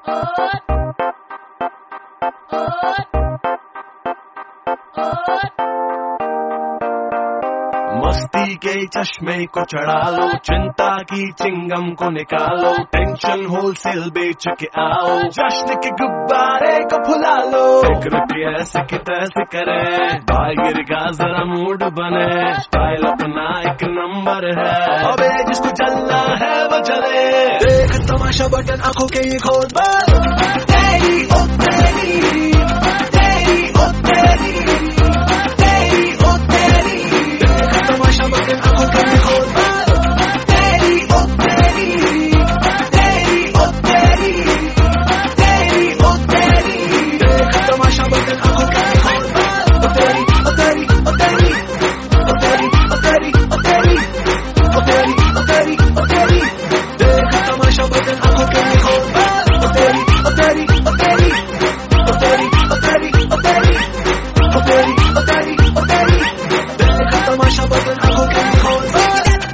मस्ती के चश्मे को चढ़ा लो, चिंता की चिंगम को निकालो, टेंशन होलसेल बेच के आओ, जश्न के गुब्बारे को फुला लो। फिक्र की ऐसे की तैसे करे, बाहर का जरा मूड बने, स्टाइल अपना एक नंबर है, अबे जिसको चलना है वो चले। देख तमाशा बटन आंखों के ये खोल बस, तेरी ओ तेरी, तेरी ओ तेरी, तेरी ओ तेरी। देख तमाशा बटन आंखों के ये खोल बस, तेरी ओ तेरी, तेरी ओ तेरी, तेरी ओ तेरी। देख तमाशा बटन आंखों के ये खोल बस, ओ तेरी ओ तेरी ओ तेरी, ओ तेरी ओ तेरी ओ तेरी, ओ तेरी ओ तेरी ओ तेरी। देख तमाशा बटन आंखों के ये खोल बस, ओ तेरी ओ तेरी ओ तेरी, ओ तेरी ओ तेरी ओ तेरी, ओ तेरी ओ तेरी ओ तेरी। देख तमाशा बटन आंखों के ये खोल बस।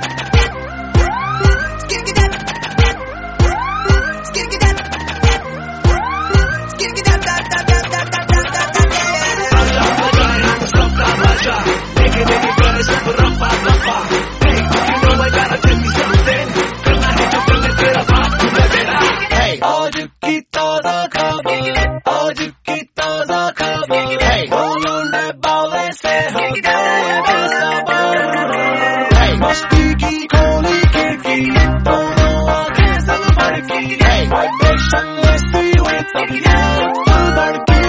आज की ताजा खबर, आज की ताजा खबर, बोलने वाले से हो गए बेसबर। मस्ती की खोली खिड़की, दोनों आंखें सब भड़की, वाइब्रेशन ऐसी हुई तब ये फुल भड़की।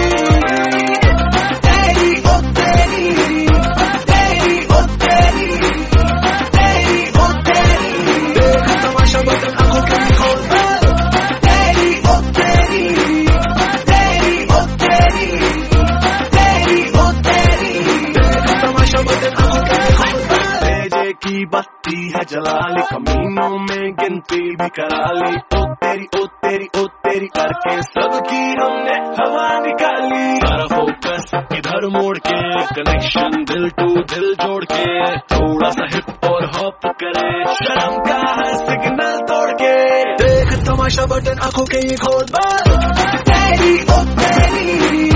तेरी ओ तेरी, तेरी ओ तेरी, तेरी ओ तेरी। देख तमाशा बटन आंखों के खोल बस, तेरी ओ तेरी, तेरी ओ तेरी, तेरी ओ तेरी। देख तमाशा बटन आंखों के खोल बस। तेजे की बत्ती है जला ली, कमीनों में गिनती भी करा ली, ओ तेरी ओ तेरी ओ तेरी करके सबकी हमने हवा निकाली। सारा फोकस इधर मोड़ के, कनेक्शन दिल टू दिल जोड़ के, थोड़ा सा हिप और हॉप करे, शर्म का है सिग्नल तोड़ के। देख तमाशा बटन आंखों के ये खोल बस, तेरी ओ तेरी।